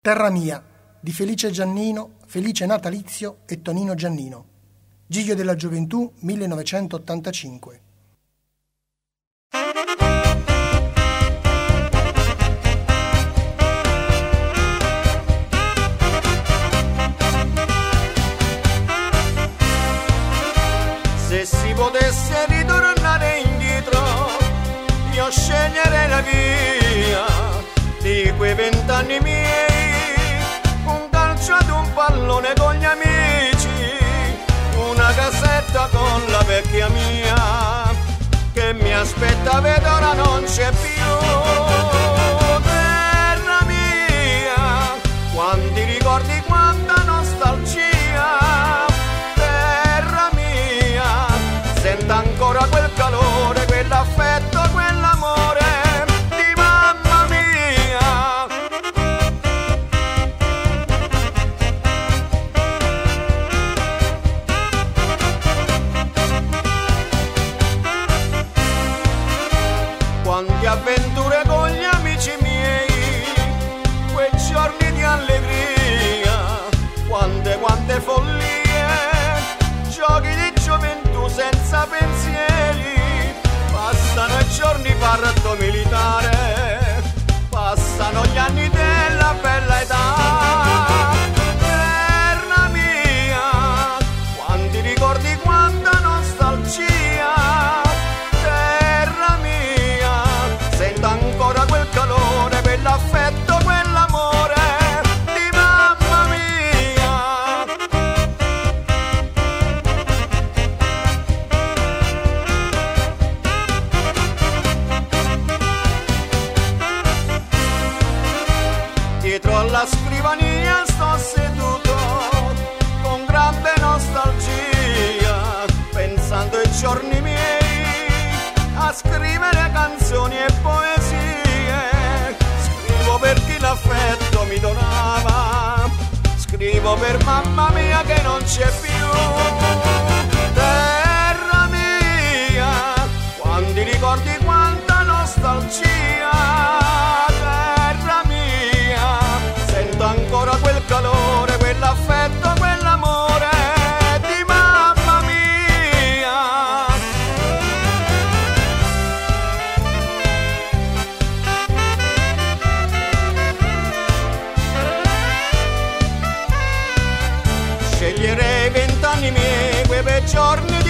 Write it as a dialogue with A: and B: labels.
A: Terra mia, di Felice Giannino, Felice natalizio e Tonino Giannino. Giglio della gioventù, 1985.
B: Se si potesse ritornare indietro, io sceglierei la via di quei 20 anni miei, un calcio ad un pallone con gli amici, una casetta con la vecchia mia, che mi aspetta, vedo ora non c'è più. Terra mia, quanti ricordi, quanta nostalgia. Terra mia, sento ancora quel calore, quell'affetto, quell'amore di mamma mia. Quante avventure con gli amici miei, quei giorni di allegria, quante follie, giochi di gioventù senza pensieri. Passano i giorni parto militare, passano gli anni della bella età. Terra mia, quanti ricordi, quanta nostalgia. Terra mia, sento ancora quel calore, quell'affetto, quell'amore di mamma mia. Dietro alla scrivania sto seduto con grande nostalgia, pensando ai giorni miei, a scrivere canzoni e poesie. Scrivo per chi l'affetto mi donava, scrivo per mamma mia che non c'è più. Terra mia, quanti ricordi, quanta nostalgia. Terra mia, sento ancora quel calore, quell'affetto, quell'amore di mamma mia. Sceglierei 20 anni miei, quei bei giorni